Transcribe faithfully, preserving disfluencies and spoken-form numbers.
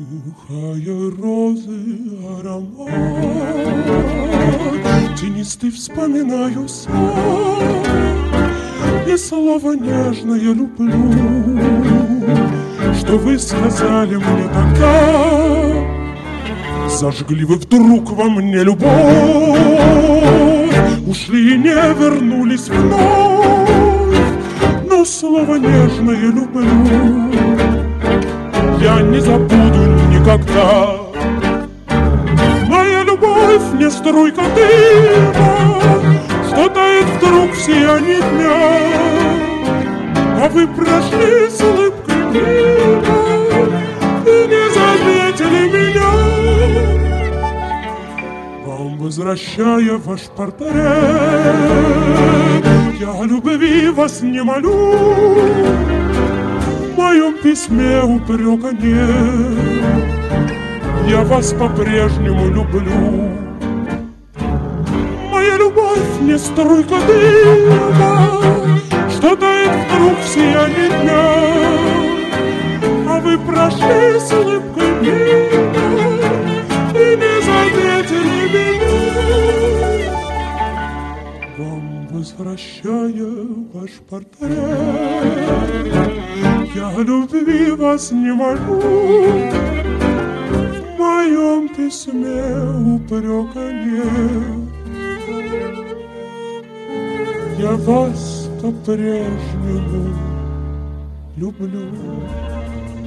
Вдыхая розы аромат, тенистый вспоминаю сад, и слово нежное люблю, что вы сказали мне тогда. Зажгли вы вдруг во мне любовь, ушли и не вернулись вновь, но слово нежное люблю я не забуду никогда. Моя любовь не струйка дыма, что тает вдруг в сиянии дня, а вы прошли с улыбкой мимо и не заметили меня. Вам возвращая ваш портрет, я о любви вас не молю, в моем письме упрека нет, я вас по-прежнему люблю. Моя любовь не струйка дыма, что тает вдруг в сиянии дня, а вы прошли с улыбкой мимо и не заметили меня. Вам возвращая ваш портрет, я о любви вас не молю, в моем письме упрека нет, я вас по-прежнему люблю.